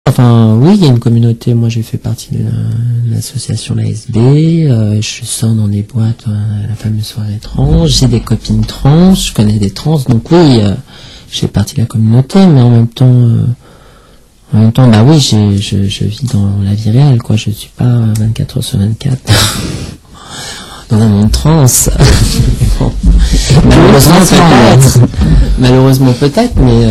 Enfin, oui, il y a une communauté. Moi, j'ai fait partie de l'association l'ASB. Je sors dans des boîtes, la fameuse soirée trans. J'ai des copines trans. Je connais des trans. Donc oui, je fais partie de la communauté. Mais en même temps, bah oui, je vis dans la vie réelle, quoi. Je suis pas 24 heures sur 24 dans un monde trans. Bon. Malheureusement peut-être, mais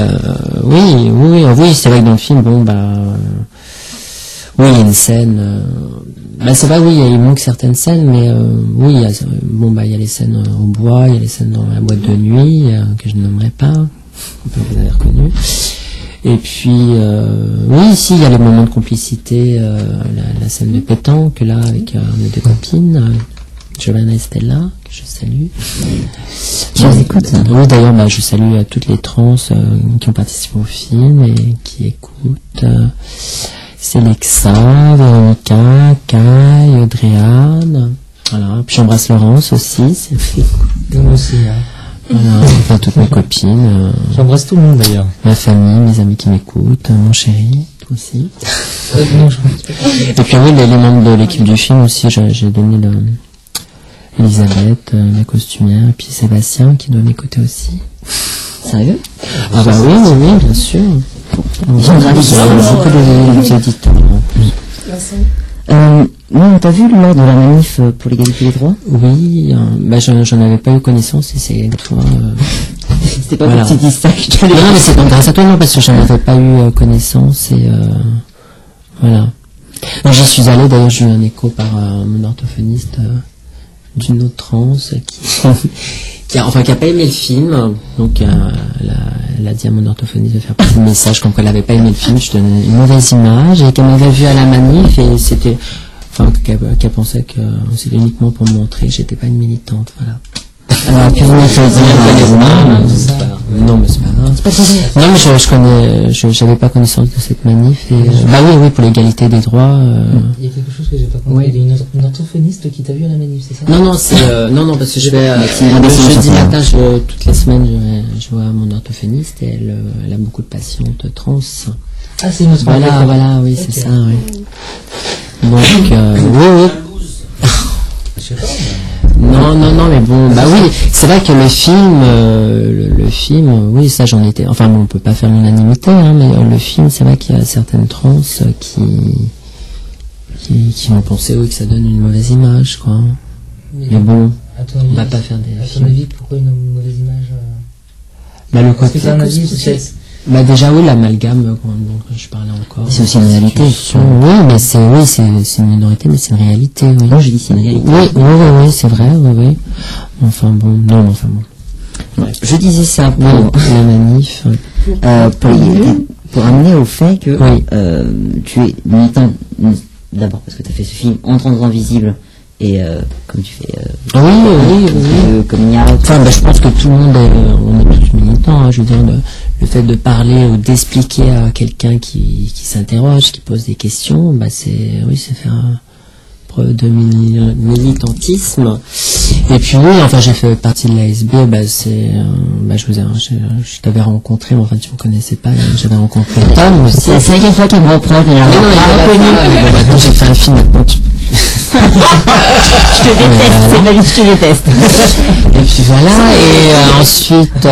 oui, c'est vrai que dans le film, bon, oui, il y a une scène, c'est vrai, oui, il manque certaines scènes, mais oui, il y a les scènes au bois, il y a les scènes dans la boîte de nuit, que je ne nommerai pas, vous avez reconnu. Et puis, oui, ici, il y a les moments de complicité, la scène de pétanque, là, avec mes deux copines, Giovanna et Stella, que je salue. Je vous écoute. Oui, d'ailleurs, je salue toutes les trans qui ont participé au film et qui écoutent. C'est Lexa, Véronica, Kai, Adriane. Voilà. Puis j'embrasse Laurence aussi. Moi aussi, hein. Voilà, enfin toutes mes copines. J'embrasse tout le monde d'ailleurs. Ma famille, mes amis qui m'écoutent, mon chéri, toi aussi. Non, je pense pas. Et puis oui, les membres de l'équipe du film aussi, j'ai donné Elisabeth, la costumière, et puis Sébastien qui doit m'écouter aussi. Sérieux? Ah bah oui, bien sûr. Beaucoup d'auditeurs en plus. On t'a vu lors de la manif pour l'égalité des droits? Oui, j'en avais pas eu connaissance et c'est une fois... C'était pas voilà. que tu dis ça que je te l'ai Non, mais c'est pas grâce à toi, non, parce que j'en avais pas eu connaissance et voilà. Donc, j'y suis allée, d'ailleurs j'ai eu un écho par mon orthophoniste d'une autre trans qui a pas aimé le film, donc elle a dit à mon orthophoniste de faire passer le message comme qu'elle avait pas aimé le film, je donnais une mauvaise image et qu'elle m'avait vu à la manif et c'était... Enfin, qu'elle pensait que c'était uniquement pour me montrer que j'étais pas une militante, voilà. Alors, puis vous m'avez fait non, mais c'est pas grave. Non, mais j'avais pas connaissance de cette manif et, oui, pour l'égalité des droits, Il y a quelque chose que j'ai pas compris. Oui. Il y a une orthophoniste qui t'a vu à la manif, c'est ça? Non, parce que je vais, le jeudi matin, toutes les semaines, je vois mon orthophoniste et elle a beaucoup de patientes trans. Ah, c'est une autre Voilà, oui, c'est ça, oui. Donc, oui. Je sais pas. Non, mais bon, oui, c'est vrai que le film, oui, ça j'en étais, enfin bon, on peut pas faire l'unanimité, hein, mais le film, c'est vrai qu'il y a certaines trans qui vont penser, oui, que ça donne une mauvaise image, quoi. Mais bon, on va pas faire des À ton films. avis, pourquoi une mauvaise image? Le Est-ce côté, que t'as un avis? déjà, oui, l'amalgame, dont je parlais encore. C'est aussi une réalité. Oui, mais c'est une minorité, mais c'est une réalité, oui. Moi, je dis c'est une réalité. Oui, c'est vrai, oui. Enfin bon. Je disais ça pour, La manif. pour amener au fait que Oui. tu es militant, d'abord parce que tu as fait ce film En trans invisible et comme tu fais Oui. coming out. Enfin, je pense que tout le monde on est tous militants, hein, je veux dire, le fait de parler ou d'expliquer à quelqu'un qui s'interroge, qui pose des questions, c'est faire preuve de militantisme. Et puis oui, enfin j'ai fait partie de l'ASB, je t'avais rencontré, mais enfin tu me connaissais pas, j'avais rencontré Tom aussi. C'est la cinquième fois qu'il me reprend. Maintenant j'ai fait un film, maintenant Je te déteste, c'est ma vie, je te déteste. Et puis voilà, et ensuite,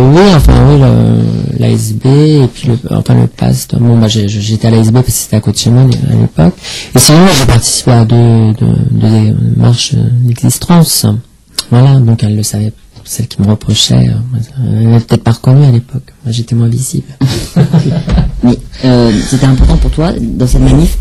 l'ASB, et puis le PAST. Bon, j'étais à l'ASB parce que c'était à côté de chez moi à l'époque. Et sinon, j'ai participé à deux marches d'existence. Voilà, donc elle le savait, celle qui me reprochait, elle n'avait peut-être pas reconnu à l'époque. Moi, j'étais moins visible. Mais c'était important pour toi, dans cette manif,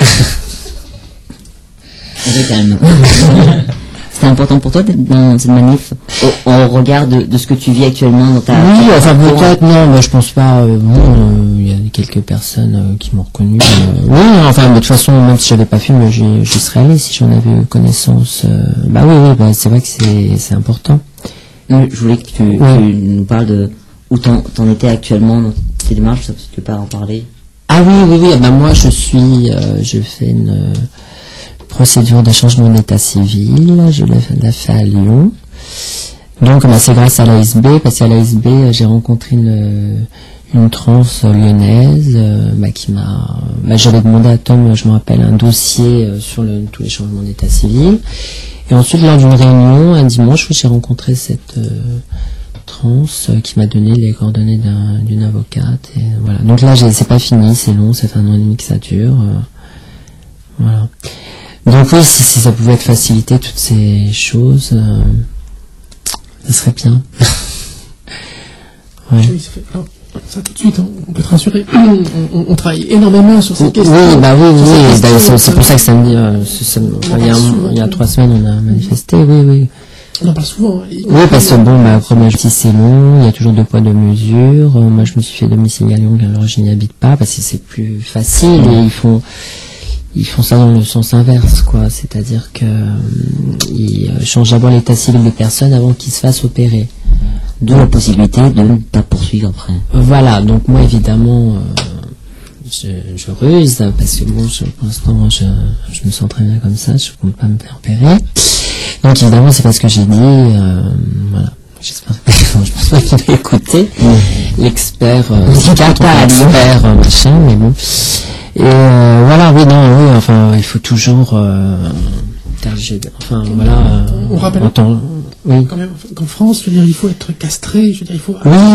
calme. C'était important pour toi d'être dans cette manif au regard de ce que tu vis actuellement dans ta... Oui, enfin peut-être non, mais je pense pas. Il y a quelques personnes qui m'ont reconnu. Oui, enfin de toute façon, même si j'avais pas fait, j'y serais allé si j'en avais eu connaissance. Oui, c'est vrai que c'est important. Je voulais que tu nous parles de où t'en étais actuellement dans tes démarches, si tu peux pas en parler. Ah oui. Moi je fais une procédure de changement d'état civil, je l'ai fait à Lyon. Donc c'est grâce à l'ASB, parce qu'à l'ASB j'ai rencontré une trans lyonnaise qui m'a. J'avais demandé à Tom, je me rappelle, un dossier sur tous les changements d'état civil. Et ensuite, lors d'une réunion, un dimanche, j'ai rencontré cette trans qui m'a donné les coordonnées d'une avocate. Et voilà. Donc là, c'est pas fini, c'est long, ça fait 1 an et demi que ça dure. Voilà. Donc oui, si ça pouvait être facilité, toutes ces choses, ça serait bien. Ouais. Oui, ça tout de suite, on peut te rassurer. On travaille énormément sur cette question. Oui, oui. C'est pour ça que samedi, il y a 3 semaines, on a manifesté. Oui. On en parle souvent. Oui, parce que comme la justice c'est long, il y a toujours 2 poids 2 mesures. Moi, je me suis fait domicile à Lyon, alors je n'y habite pas parce que c'est plus facile et ils font ça dans le sens inverse, quoi. C'est-à-dire que ils changent d'abord l'état civil des personnes avant qu'ils se fassent opérer. D'où la possibilité de ne pas poursuivre après. Voilà, donc moi évidemment je ruse parce que pour l'instant je me sens très bien comme ça, je ne compte pas me faire opérer. Donc évidemment c'est parce que j'ai dit voilà, j'espère je pense pas qu'il va écouter l'expert psychiatre, l'expert machin, mais bon. Et voilà, enfin il faut toujours on rappelle oui. Quand même qu'en France, je veux dire, il faut être castré, je veux dire, il faut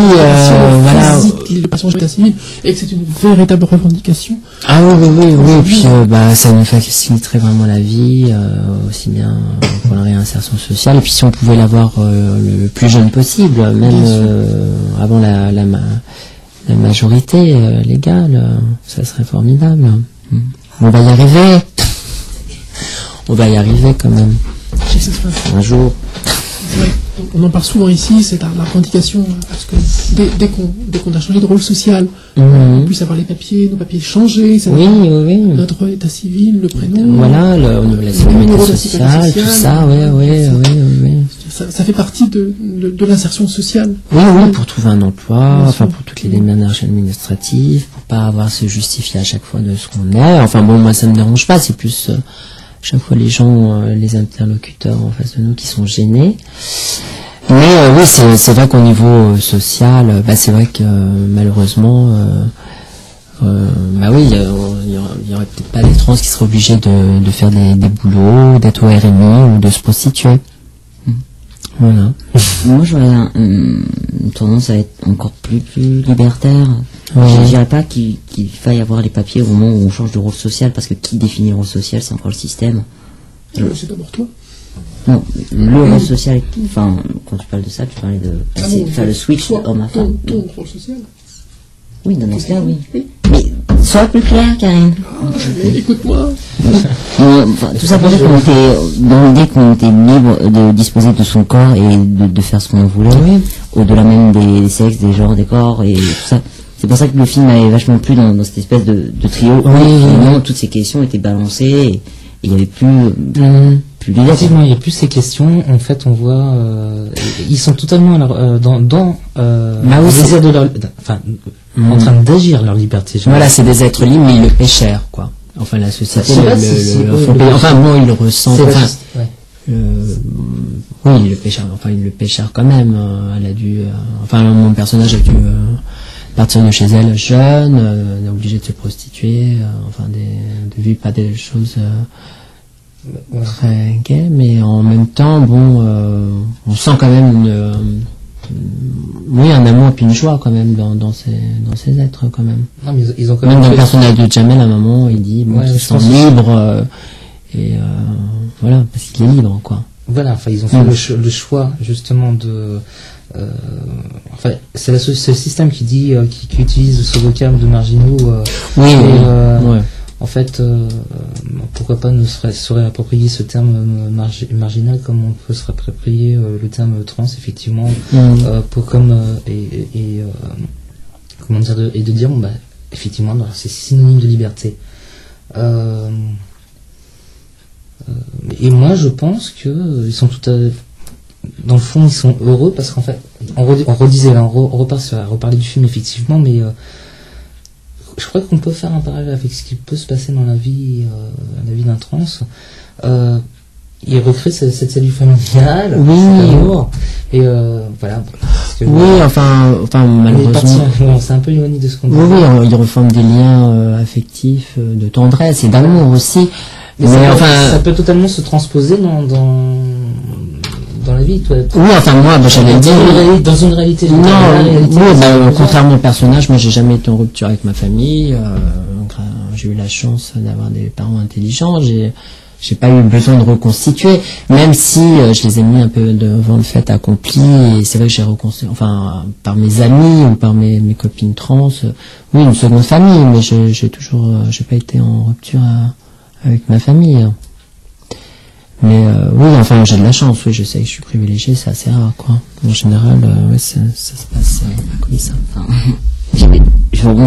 de passage d'état civil, et que c'est une véritable revendication. Ah oui, et puis ça nous faciliterait vraiment la vie, aussi bien pour la réinsertion sociale, et puis si on pouvait l'avoir le plus jeune possible, même avant la majorité légale, ça serait formidable. On va y arriver. On va y arriver quand même. Un jour. Ouais, on en parle souvent ici, c'est la revendication, parce que dès qu'on a changé de rôle social, on puisse avoir nos papiers changés, notre état civil, le prénom, voilà, la sécurité sociale, tout ça, oui. Ça fait partie de l'insertion sociale. Oui, pour trouver un emploi, pour toutes les démarches administratives, pour pas avoir à se justifier à chaque fois de ce qu'on est. Moi ça me dérange pas, c'est plus chaque fois les gens, les interlocuteurs en face de nous qui sont gênés. Mais oui, c'est vrai qu'au niveau social, c'est vrai que malheureusement, il y aurait peut-être pas des trans qui seraient obligés de faire des boulots, d'être au RMI ou de se prostituer. Voilà. Moi, j'aurais une tendance à être encore plus libertaire. Je dirais pas qu'il faille avoir les papiers au moment où on change de rôle social, parce que qui définit le rôle social, c'est encore le système. C'est d'abord toi. Non, le rôle social, quand tu parles de ça, tu parlais de faire le switch homme à femme. Ton rôle social. Oui, dans ce cas, oui. Mais sois plus clair, Karine. Écoute-moi. Tout ça pour dire qu'on était dans l'idée qu'on était libre de disposer de son corps et de faire ce qu'on voulait, au-delà même des sexes, des genres, des corps et tout ça. C'est pour ça que le film m'avait vachement plu dans cette espèce de trio où finalement toutes ces questions étaient balancées et il n'y avait plus effectivement, il n'y a plus ces questions. En fait, on voit ils sont totalement dans le désir de leur en train d'agir leur liberté. Voilà, c'est des êtres libres, mais ils le paient cher, quoi. Enfin, la société ils le ressentent. Oui, il le paie cher. Enfin, il le paie cher quand même. Elle a dû. Mon personnage a dû partir de chez elle jeune, est obligé de se prostituer. De vivre pas des choses très gaies, mais en même temps, on sent quand même un amour et puis une joie quand même dans ces êtres quand même. Non, mais ils ont quand même dans le personnage de Jamel, à un moment, il dit qu'ils sont libres voilà, parce qu'il est libre, quoi. Voilà, ils ont fait le choix justement de c'est le système qui dit qui utilise ce vocable de marginaux en fait pourquoi pas ne serait approprié ce terme marginal comme on peut se approprier le terme trans, effectivement, et de dire effectivement c'est synonyme de liberté. Et moi je pense que ils sont dans le fond ils sont heureux parce qu'en fait on redisait là, on reparlait du film effectivement, mais je crois qu'on peut faire un parallèle avec ce qui peut se passer dans la vie d'un trans. Il recrée cette cellule familiale, et voilà, Oui, enfin malheureusement. On s'est un peu éloigné de ce qu'on dit. Oui, ils reforment des liens affectifs, de tendresse et d'amour aussi. Mais ça peut totalement se transposer dans la vie, toi. Oui, enfin moi, j'allais dire dans une réalité. Contrairement au personnage, moi j'ai jamais été en rupture avec ma famille. J'ai eu la chance d'avoir des parents intelligents. J'ai pas eu besoin de reconstituer, même si je les ai mis un peu devant le fait accompli. Et c'est vrai que j'ai reconstruit, enfin par mes amis ou par mes copines trans. Oui, une seconde famille, mais j'ai pas été en rupture avec ma famille. Mais oui, enfin j'ai de la chance, oui, je sais que je suis privilégié, c'est assez rare, quoi. En général, ça se passe comme ça. Je